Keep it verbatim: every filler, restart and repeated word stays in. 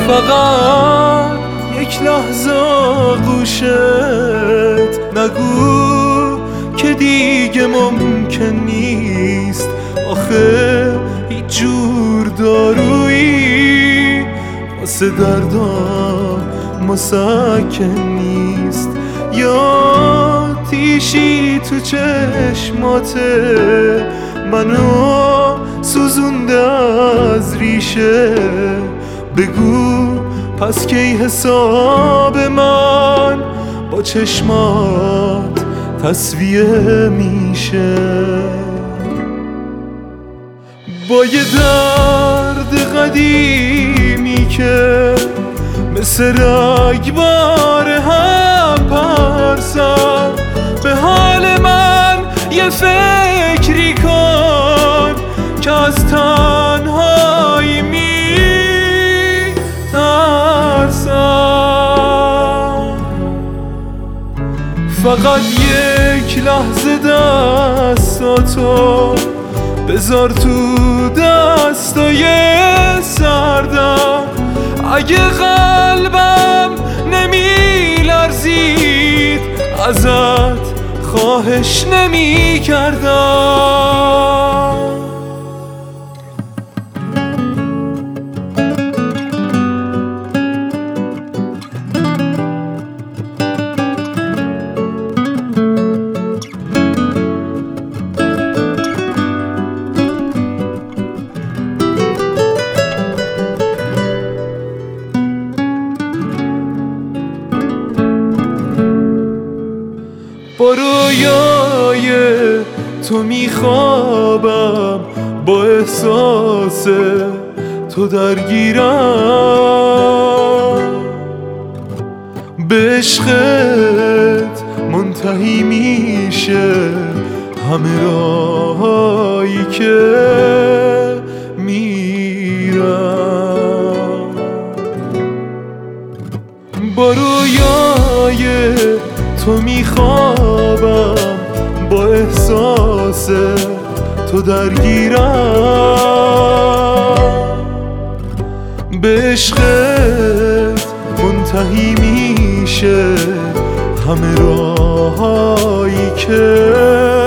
فقط یک لحظه آغوشت نگو که دیگه ممکن نیست. آخه هیچ جور دارویی واسه دردام مسکن نیست. یا تیشی تو چشماته منو سوزونده از ریشه. بگو پس کی حساب من با چشمات تصویه میشه؟ با یه درد قدیمی که مثل رگبار هم پرسم، به حال من یه فکری کن که از تنهایی میترسم. فقط یک لحظه دستاتو بذار تو دستای سردم. اگه قلبم نمی لرزید ازت خواهش نمی کردم. با رویای تو میخوابم، با احساس تو درگیرم. به عشقت منتهی میشه همه راهایی که میرم. با رویای تو میخوابم، با احساس تو درگیرم. به عشقت منتهی میشه همه راهایی که